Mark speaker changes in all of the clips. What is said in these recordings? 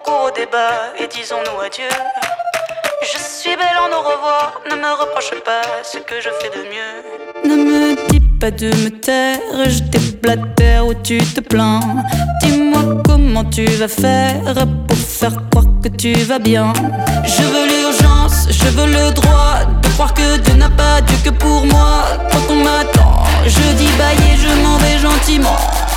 Speaker 1: court au débat et disons-nous adieu. Je suis belle en au revoir, ne me reproche pas ce que je fais de mieux. Ne me dis pas de me taire, je déblatère où tu te plains. Dis-moi comment tu vas faire pour faire croire que tu vas bien. Je veux l'urgence, je veux le droit de croire que Dieu n'a pas Dieu que pour moi. Quand on m'attend, je dis bye et je m'en vais gentiment.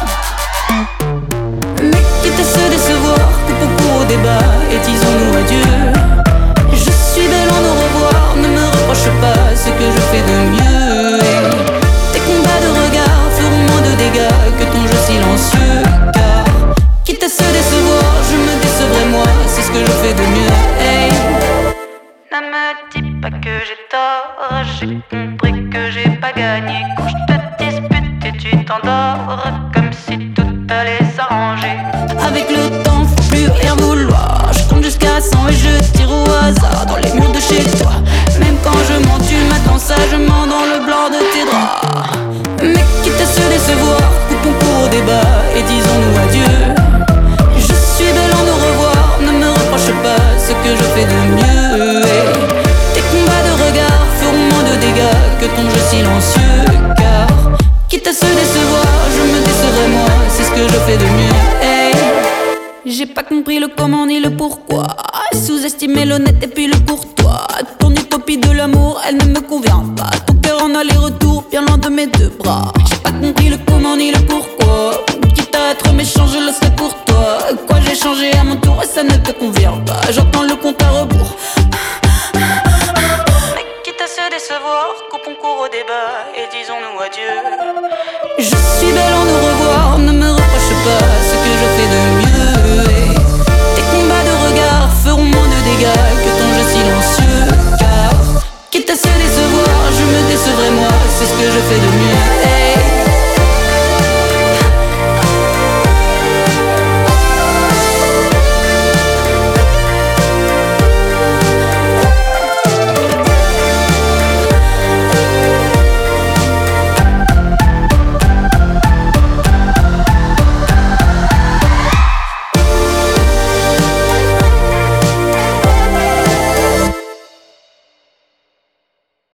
Speaker 1: Mais quitte à se décevoir, coupons court au débat et disons-nous adieu. Je suis belle en au revoir, ne me reproche pas ce que je fais de mieux. Et tes combats de regard feront moins de dégâts que ton jeu silencieux. Car quitte à se décevoir, je me décevrai moi, c'est ce que je fais de mieux. Hey. Ne me dis pas que j'ai tort, j'ai compris que j'ai pas gagné. Quand je te dispute et tu t'endors, comme si tout allait s'arranger. Avec le temps, faut plus rien vouloir. Je compte jusqu'à 100 et je tire au hasard dans les murs de chez toi. Même quand je mens, tu m'attends sagement dans le blanc de tes draps. Mais quitte à se décevoir, coupons court au débat et disons-nous adieu. Je suis belle en au revoir, ne me reproche pas ce que je fais de mieux. Et tes combats de regard feront moins de dégâts que ton jeu silencieux. Car quitte à se décevoir, je me décevrai moi, c'est ce que je fais de mieux. Hey. J'ai pas compris le comment ni le pourquoi. Sous-estimer l'honnête et puis le courtois. Ton utopie de l'amour, elle ne me convient pas. Ton cœur en aller-retour, bien loin de mes deux bras. J'ai pas compris le comment ni le pourquoi. Quitte à être méchant, je le serai pour toi. Quoi, j'ai changé à mon tour et ça ne te convient pas. J'entends le compte à rebours. Mais quitte à se décevoir, coupons court au débat et disons-nous adieu. Je suis belle